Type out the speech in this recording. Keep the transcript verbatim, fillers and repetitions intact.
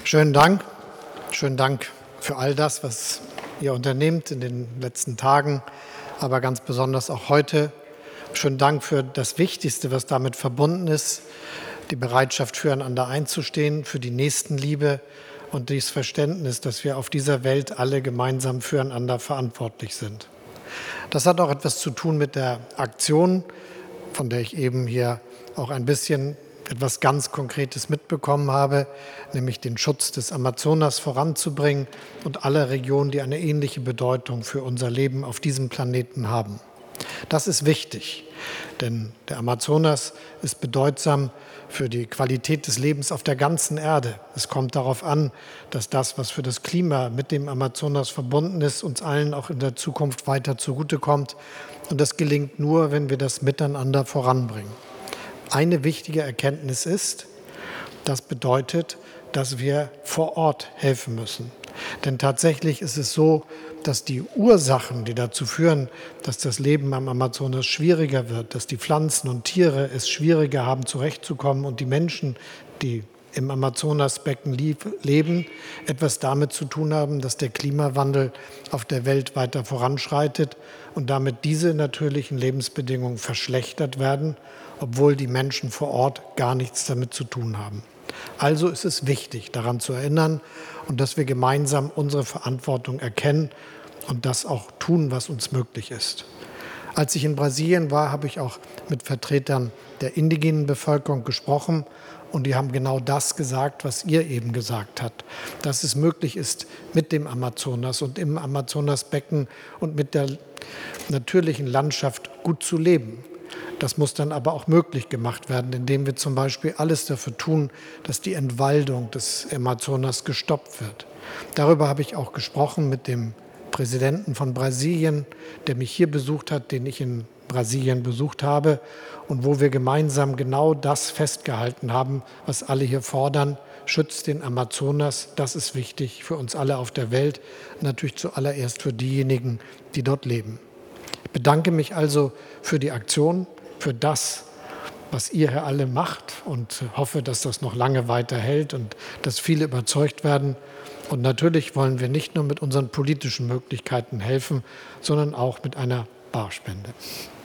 Schönen Dank. Schönen Dank für all das, was ihr unternehmt in den letzten Tagen, aber ganz besonders auch heute. Schönen Dank für das Wichtigste, was damit verbunden ist, die Bereitschaft, füreinander einzustehen, für die Nächstenliebe und das Verständnis, dass wir auf dieser Welt alle gemeinsam füreinander verantwortlich sind. Das hat auch etwas zu tun mit der Aktion, von der ich eben hier auch ein bisschen etwas ganz Konkretes mitbekommen habe, nämlich den Schutz des Amazonas voranzubringen und aller Regionen, die eine ähnliche Bedeutung für unser Leben auf diesem Planeten haben. Das ist wichtig, denn der Amazonas ist bedeutsam für die Qualität des Lebens auf der ganzen Erde. Es kommt darauf an, dass das, was für das Klima mit dem Amazonas verbunden ist, uns allen auch in der Zukunft weiter zugutekommt. Und das gelingt nur, wenn wir das miteinander voranbringen. Eine wichtige Erkenntnis ist, das bedeutet, dass wir vor Ort helfen müssen. Denn tatsächlich ist es so, dass die Ursachen, die dazu führen, dass das Leben am Amazonas schwieriger wird, dass die Pflanzen und Tiere es schwieriger haben, zurechtzukommen und die Menschen, die im Amazonasbecken leben, etwas damit zu tun haben, dass der Klimawandel auf der Welt weiter voranschreitet und damit diese natürlichen Lebensbedingungen verschlechtert werden, obwohl die Menschen vor Ort gar nichts damit zu tun haben. Also ist es wichtig, daran zu erinnern und dass wir gemeinsam unsere Verantwortung erkennen und das auch tun, was uns möglich ist. Als ich in Brasilien war, habe ich auch mit Vertretern der indigenen Bevölkerung gesprochen und die haben genau das gesagt, was ihr eben gesagt habt, dass es möglich ist, mit dem Amazonas und im Amazonasbecken und mit der natürlichen Landschaft gut zu leben. Das muss dann aber auch möglich gemacht werden, indem wir zum Beispiel alles dafür tun, dass die Entwaldung des Amazonas gestoppt wird. Darüber habe ich auch gesprochen mit dem Präsidenten von Brasilien, der mich hier besucht hat, den ich in Brasilien besucht habe und wo wir gemeinsam genau das festgehalten haben, was alle hier fordern. Schützt den Amazonas, das ist wichtig für uns alle auf der Welt, natürlich zuallererst für diejenigen, die dort leben. Ich bedanke mich also für die Aktion, für das, was ihr hier alle macht und hoffe, dass das noch lange weiterhält und dass viele überzeugt werden. Und natürlich wollen wir nicht nur mit unseren politischen Möglichkeiten helfen, sondern auch mit einer Barspende.